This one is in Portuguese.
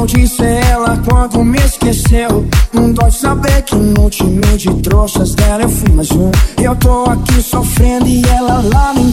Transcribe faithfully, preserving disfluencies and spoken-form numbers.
vou dizer ela quando me esqueceu. Não dói saber que no time de trouxas dela eu fui mais um. Eu tô aqui sofrendo e ela lá me